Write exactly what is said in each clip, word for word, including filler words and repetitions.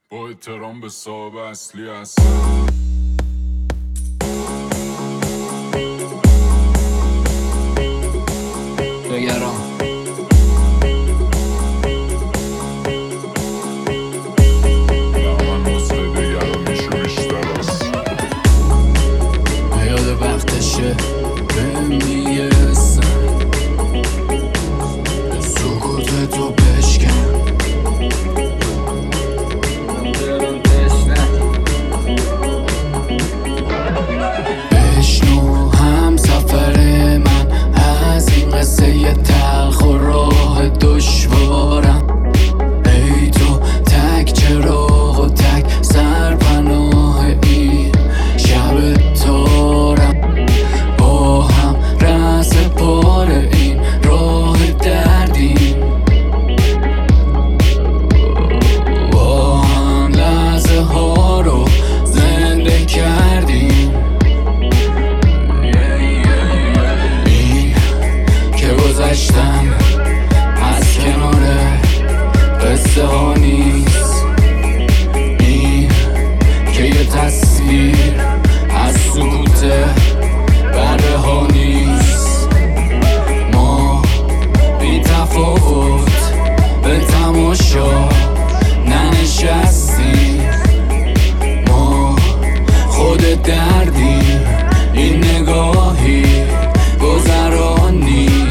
با احترام به صاحب اصلی هستم. نگران من نسخه دیگران میشه بیشتر است. یاد وقتشه به میرسم، سکوت تو بشکن، بشنو هم سفر من از این قصه تلخ و راه دشوارم. ای تو تک چراغ و تک سرپناه این شب تارم، با هم رس پار این راه دردیم، با هم لحظه ها رو زنده کردیم. این که گذشتم از کنار قصه ها نیست، این که یه تصویر از سکوت بره ها نیست. ما بی تفاوت به تماشا ننشستیم، ما خود دردیم، این نگاهی گذران نیست.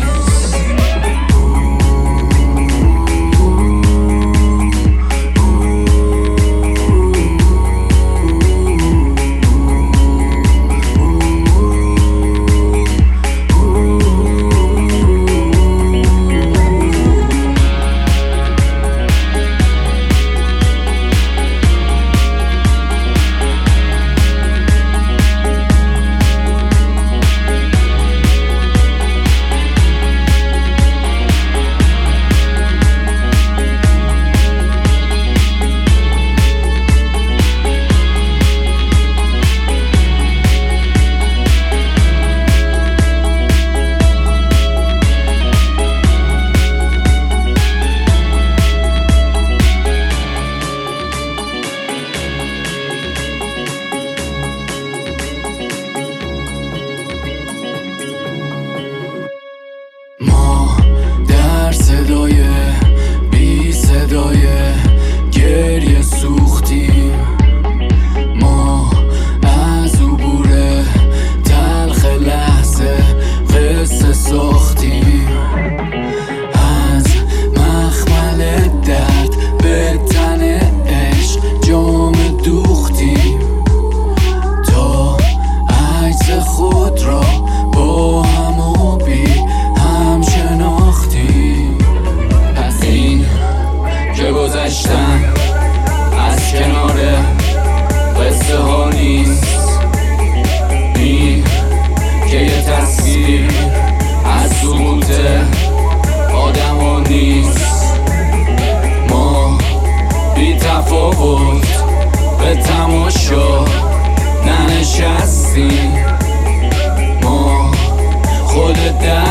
ما در صدای بی صدای گریه سوختیم، ما از عبور تلخ لحظه قصه ساختیم، از مخمل درد به تن عشق جام دوختیم، تا عکس خود را با هم و بی هم شناختیم. پس این که گذشتم از کنار قصه ها نیست، این که یه تصویر از سکوت آدم ها نیست. ما بی تفاوت به تماشا ننشستیم، ما خود در